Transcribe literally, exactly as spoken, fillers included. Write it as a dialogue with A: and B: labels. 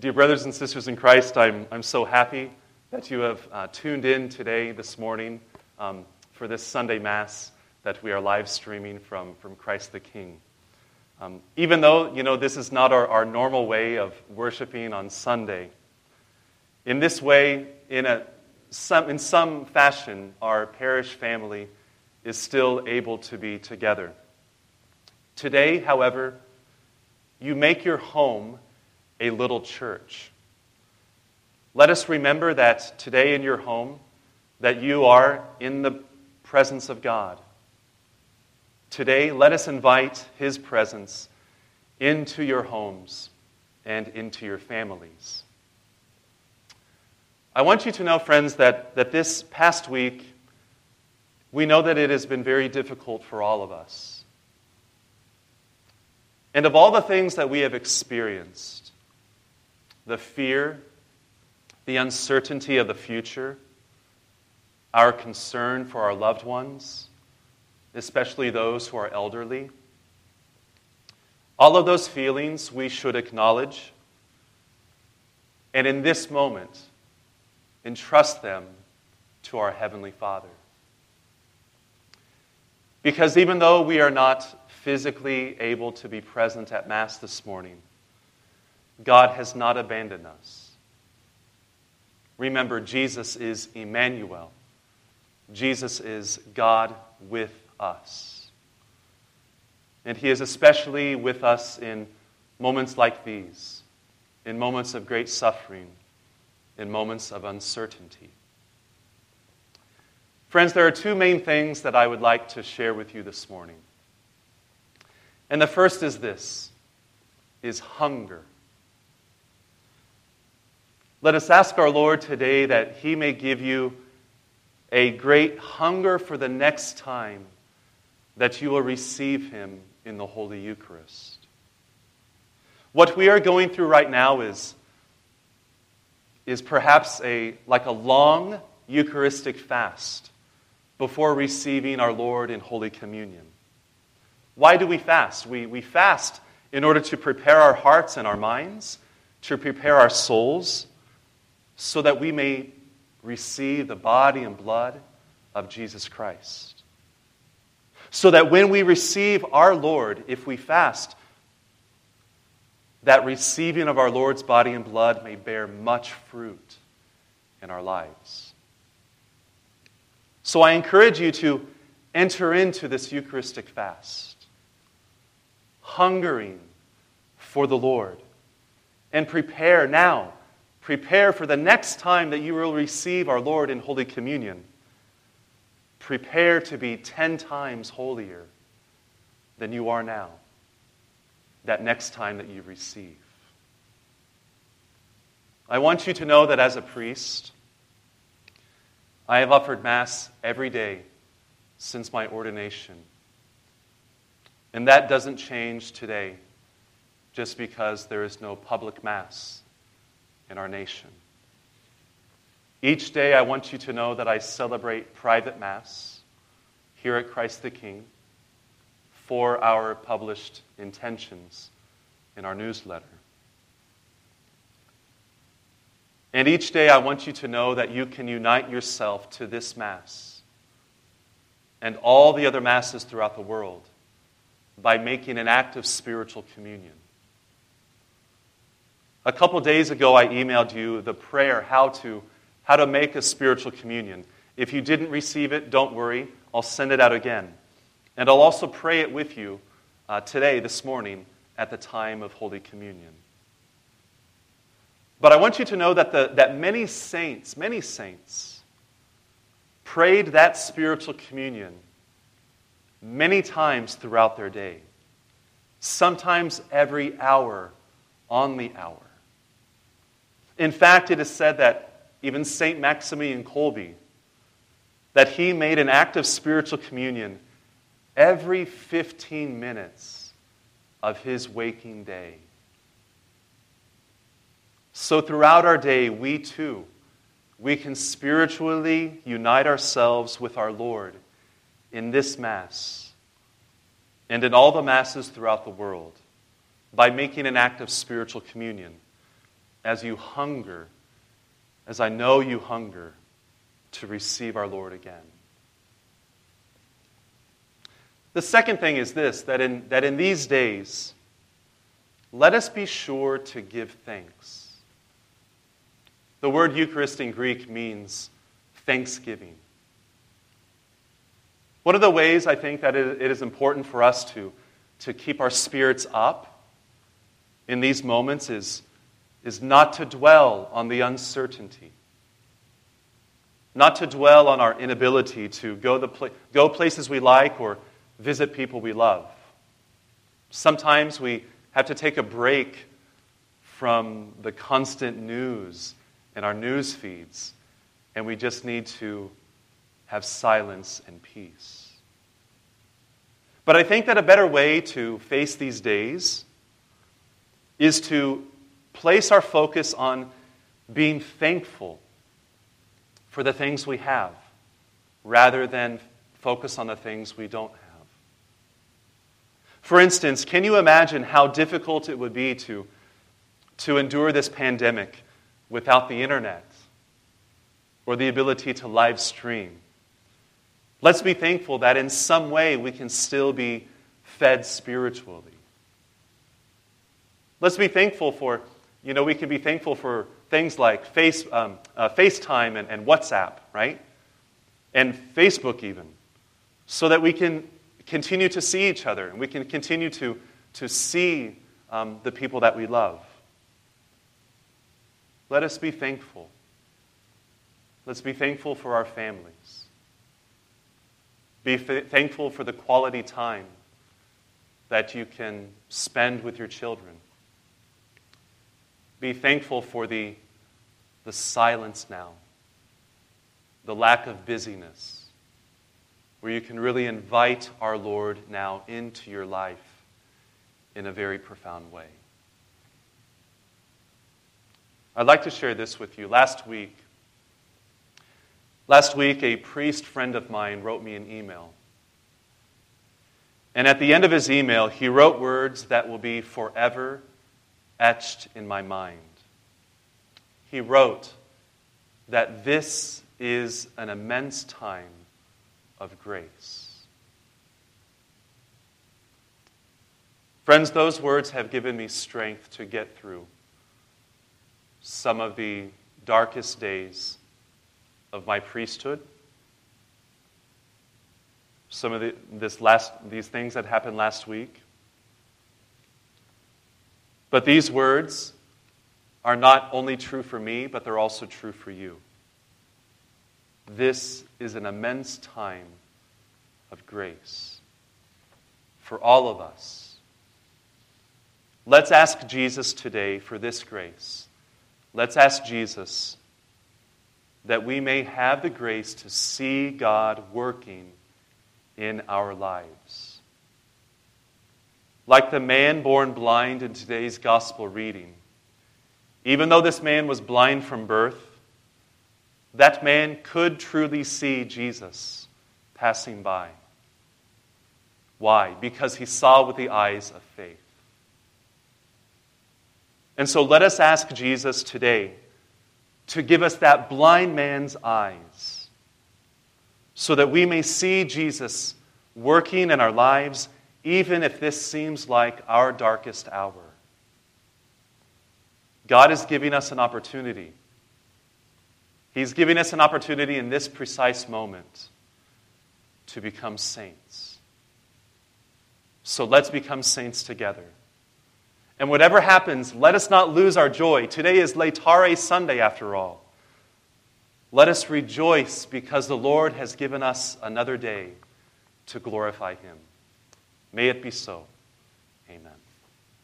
A: Dear brothers and sisters in Christ, I'm, I'm so happy that you have uh, tuned in today, this morning, um, for this Sunday Mass that we are live streaming from, from Christ the King. Um, even though, you know, this is not our, our normal way of worshiping on Sunday, in this way, in, a, some, in some fashion, our parish family is still able to be together. Today, however, you make your home a little church. Let us remember that today in your home, that you are in the presence of God. Today, let us invite His presence into your homes and into your families. I want you to know, friends, that, that this past week, we know that it has been very difficult for all of us. And of all the things that we have experienced, the fear, the uncertainty of the future, our concern for our loved ones, especially those who are elderly, all of those feelings we should acknowledge, and in this moment, entrust them to our Heavenly Father. Because even though we are not physically able to be present at Mass this morning, God has not abandoned us. Remember, Jesus is Emmanuel. Jesus is God with us. And He is especially with us in moments like these, in moments of great suffering, in moments of uncertainty. Friends, there are two main things that I would like to share with you this morning. And the first is this, is hunger. Let us ask our Lord today that He may give you a great hunger for the next time that you will receive Him in the Holy Eucharist. What we are going through right now is, is perhaps a like a long Eucharistic fast before receiving our Lord in Holy Communion. Why do we fast? We, we fast in order to prepare our hearts and our minds, to prepare our souls, so that we may receive the body and blood of Jesus Christ. So that when we receive our Lord, if we fast, that receiving of our Lord's body and blood may bear much fruit in our lives. So I encourage you to enter into this Eucharistic fast, hungering for the Lord, and prepare now. Prepare for the next time that you will receive our Lord in Holy Communion. Prepare to be ten times holier than you are now, that next time that you receive. I want you to know that as a priest, I have offered Mass every day since my ordination. And that doesn't change today just because there is no public Mass in our nation. Each day I want you to know that I celebrate private Mass here at Christ the King for our published intentions in our newsletter. And each day I want you to know that you can unite yourself to this Mass and all the other Masses throughout the world by making an act of spiritual communion. A couple days ago, I emailed you the prayer, how to, how to make a spiritual communion. If you didn't receive it, don't worry. I'll send it out again. And I'll also pray it with you uh, today, this morning, at the time of Holy Communion. But I want you to know that, the, that many saints, many saints, prayed that spiritual communion many times throughout their day. Sometimes every hour on the hour. In fact, it is said that even Saint Maximilian Kolbe, that he made an act of spiritual communion every fifteen minutes of his waking day. So throughout our day, we too, we can spiritually unite ourselves with our Lord in this Mass and in all the Masses throughout the world by making an act of spiritual communion. as you hunger, as I know you hunger, to receive our Lord again. The second thing is this, that in, that in these days, let us be sure to give thanks. The word Eucharist in Greek means thanksgiving. One of the ways I think that it is important for us to, to keep our spirits up in these moments is, is not to dwell on the uncertainty. Not to dwell on our inability to go, the pla- go places we like or visit people we love. Sometimes we have to take a break from the constant news and our news feeds, and we just need to have silence and peace. But I think that a better way to face these days is to place our focus on being thankful for the things we have, rather than focus on the things we don't have. For instance, can you imagine how difficult it would be to, to endure this pandemic without the internet or the ability to live stream? Let's be thankful that in some way we can still be fed spiritually. Let's be thankful for, you know, we can be thankful for things like face, um, uh, FaceTime and, and WhatsApp, right? And Facebook even, so that we can continue to see each other and we can continue to, to see um, the people that we love. Let us be thankful. Let's be thankful for our families. Be th- thankful for the quality time that you can spend with your children. Be thankful for the, the silence now, the lack of busyness, where you can really invite our Lord now into your life in a very profound way. I'd like to share this with you. Last week, last week, a priest friend of mine wrote me an email. And at the end of his email, he wrote words that will be forever etched in my mind. He wrote that this is an immense time of grace. Friends, those words have given me strength to get through some of the darkest days of my priesthood. Some of the, this last, these things that happened last week. But these words are not only true for me, but they're also true for you. This is an immense time of grace for all of us. Let's ask Jesus today for this grace. Let's ask Jesus that we may have the grace to see God working in our lives. Like the man born blind in today's gospel reading, even though this man was blind from birth, that man could truly see Jesus passing by. Why? Because he saw with the eyes of faith. And so let us ask Jesus today to give us that blind man's eyes so that we may see Jesus working in our lives, even if this seems like our darkest hour. God is giving us an opportunity. He's giving us an opportunity in this precise moment to become saints. So let's become saints together. And whatever happens, let us not lose our joy. Today is Laetare Sunday, after all. Let us rejoice because the Lord has given us another day to glorify Him. May it be so. Amen.